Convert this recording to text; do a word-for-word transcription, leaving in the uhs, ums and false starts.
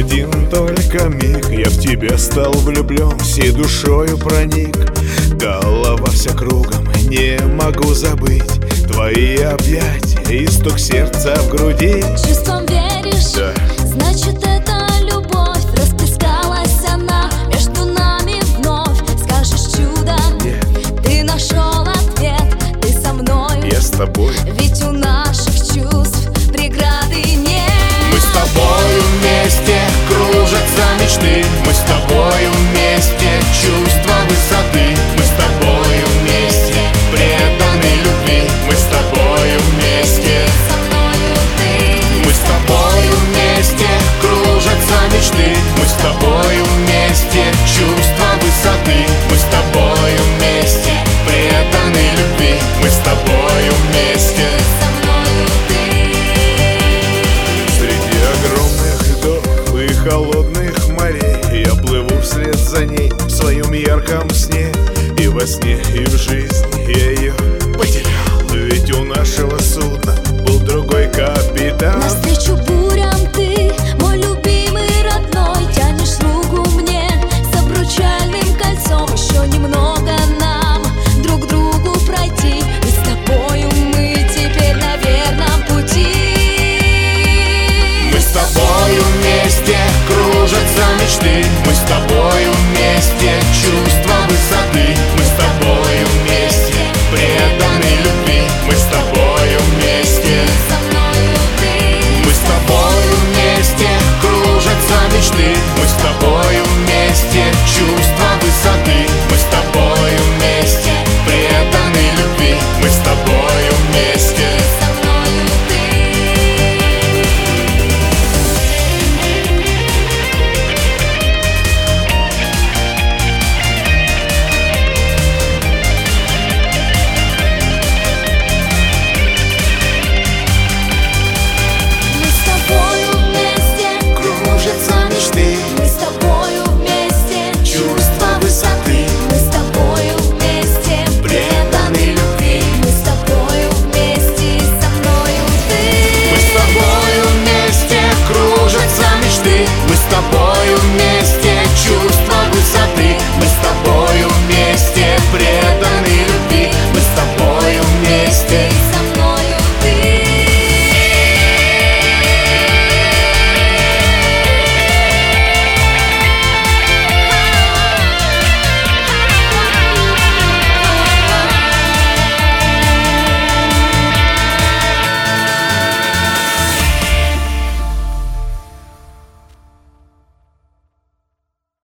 один только миг я в тебя стал влюблен, всей душою проник. Голова вся кругом, не могу забыть твои объятия и стук сердца в груди. Чувством веришь? Да. Значит, это любовь. Расплескалась она между нами вновь. Скажешь чудо? Нет. Ты нашел ответ, ты со мной. Я с тобой. Ведь у наших чувств преграды нет. Мы с тобою вместе, кружатся мечты. Мы с тобою вместе, чувства высоты. Мы с тобою вместе, преданы любви. Мы с тобою вместе, Со мною ты. мы с тобою вместе, кружатся мечты. Мы с тобою вместе, чувства высоты. Мы с тобою вместе, преданы любви. Мы с тобою вместе. Со мною ты. Среди огромных льдов и холодных морей я плыву вслед за ней в своем ярком сне. И во сне, и в жизни я ее потерял. Ведь у нашего судна был другой капитан. Навстречу бурям ты, мой любимый родной. Тянешь руку мне с обручальным кольцом. Еще немного нам друг другу пройти. И с тобою мы теперь на верном пути. Мы с тобою вместе, кружатся мечты. Мы с тобою вместе, чувства высоты.